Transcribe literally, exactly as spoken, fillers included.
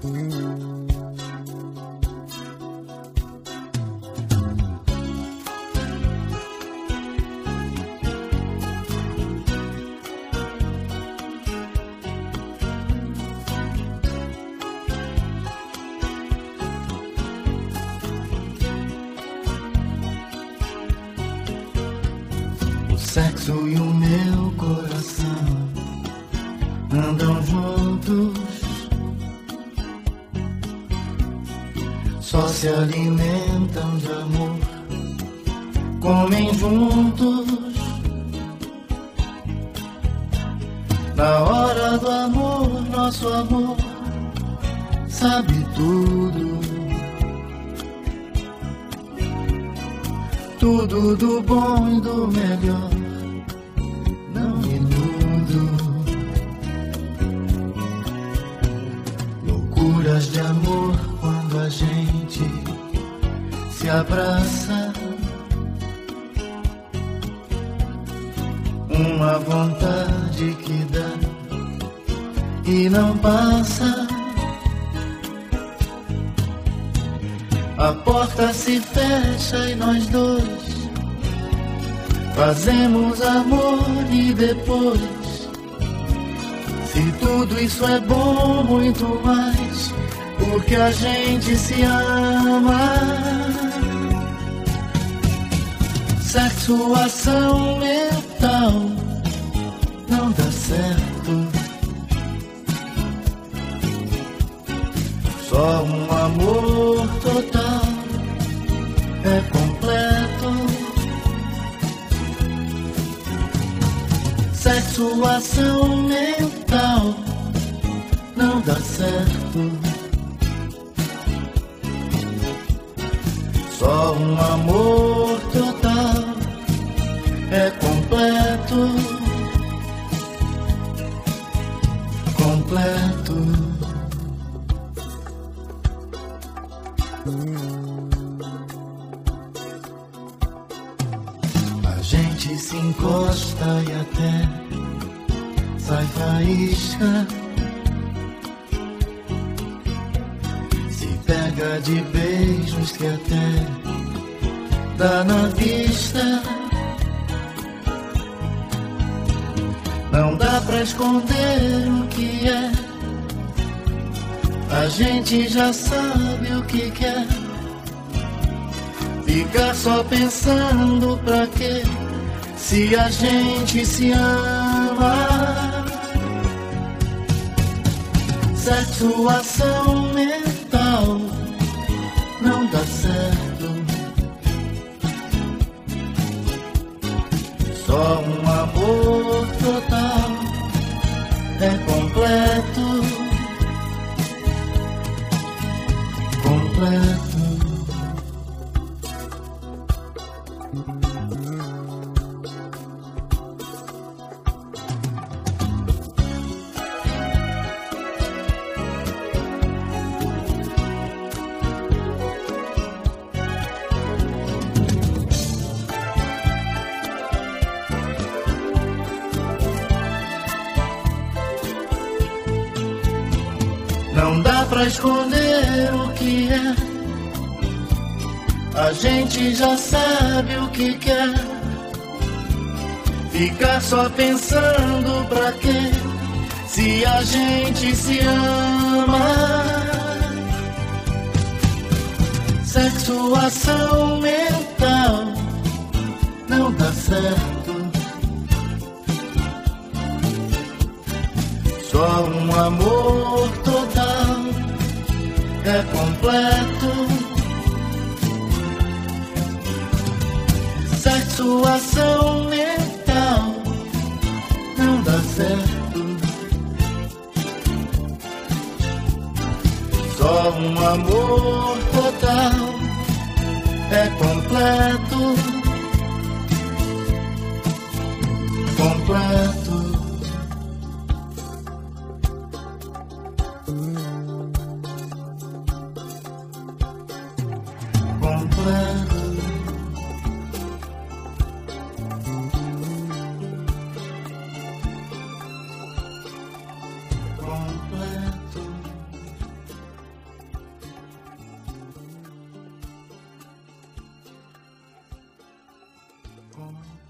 Sexo e o meu coração andam juntos, só se alimentam de amor, comem juntos. Na hora do amor, nosso amor sabe tudo, tudo do bom e do melhor. De amor quando a gente se abraça, uma vontade que dá e não passa. A porta se fecha e nós dois fazemos amor e depois, se tudo isso é bom, muito mais, porque a gente se ama. Sexo, ação mental não dá certo. Só um amor total é completo. Sexo, ação mental não dá certo. Só um amor total é completo, completo. A gente se encosta e até sai faísca, se pega de beijos que até dá na vista. Não dá pra esconder o que é, a gente já sabe o que quer. Ficar só pensando pra quê, se a gente se ama. Sexo, ação mental não dá certo. Só um amor total é completo, completo. Não dá pra esconder o que é, a gente já sabe o que quer. Ficar só pensando pra quê, se a gente se ama. Sexo, ação mental não dá certo. Só um amor total é completo. Sexo, ação mental não dá certo. Só um amor total é completo, completo. Completo. ponto.